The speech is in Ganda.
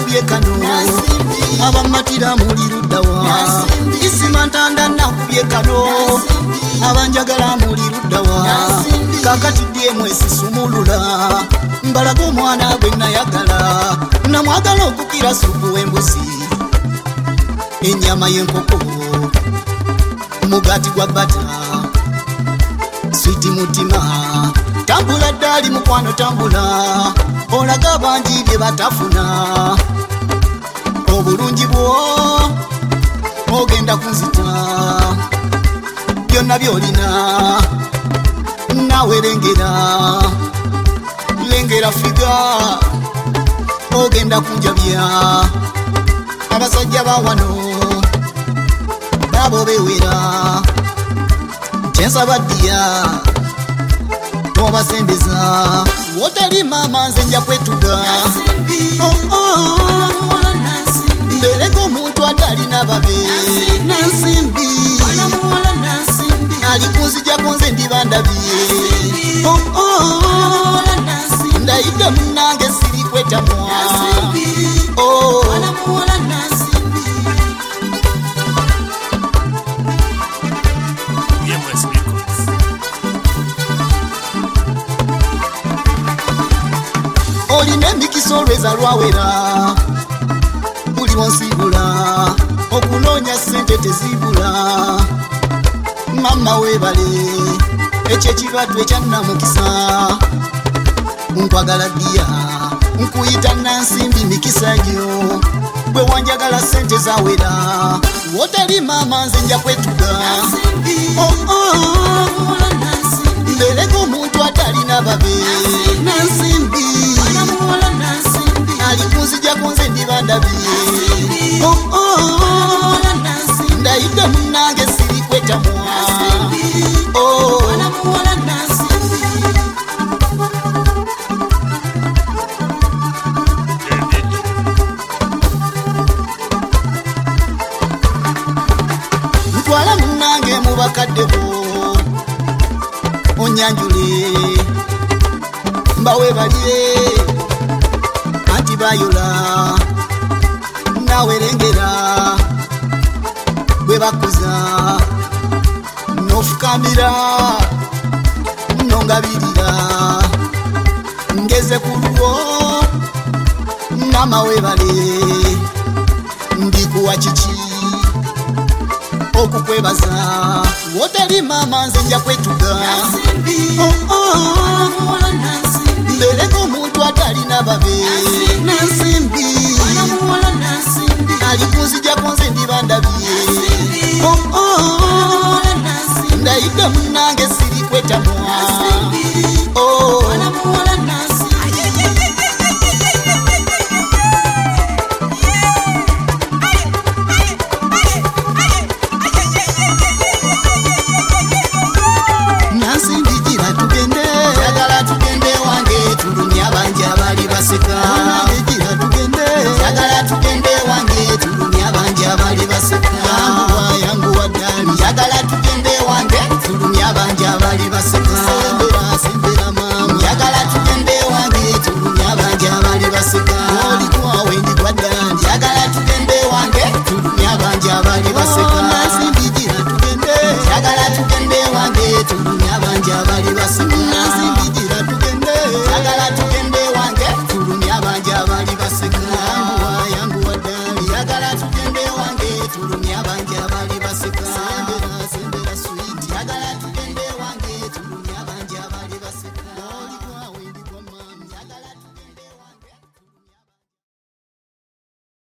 nakubye kano abamatira muli luddawa isima ntanda nakubye kano abanjagala muli luddawa kakati dyemu esisumulula mbalaga omwana gwe nayagala namwagala okukira supu w'embuzi ennyama y'enkoko mugati gwa bata switi mutima tambula ddali mukwano tambula olaga bangi bye batafuna obulungi bwo ogenda kunzita byonna byolina nawe lengera figa ogenda kunjabya abasajja bawano nabo bewera kyensaba ddiya tobasembeza wotali mama nze nja kwetuga mbereko omuntu atalina babe nansimbi alikunzijako nze ndibandabye ndayidde munange siri kwetamwa olina emikisa olweza lwawera buli wonsibula okunoonya ssente tezibula mama webale ekyo ekibaddu ekyannamukisa nkwagala ddiya nkuyita nansimbi mikisa gyo bwe wanjagala ssente zawera wotali mama nze nja kwetuga mbereko omuntu atalina babe nansimbi alikunzijako nze ndibandabye ndayidde munange siri kwetamwa ntwala munange mu bakadde bo onyanjule mbawe balire anti bayola nawe lengera bwe bakuza nofukamira nongabirira ngeze ku lwo namawebale ndikuwa kiki okukwebaza wotali mama nze nja kwetuga mbereko omuntu atalina babe nansimbi alikunzijako nze ndibandabye ndayidde munange siri kwetamwa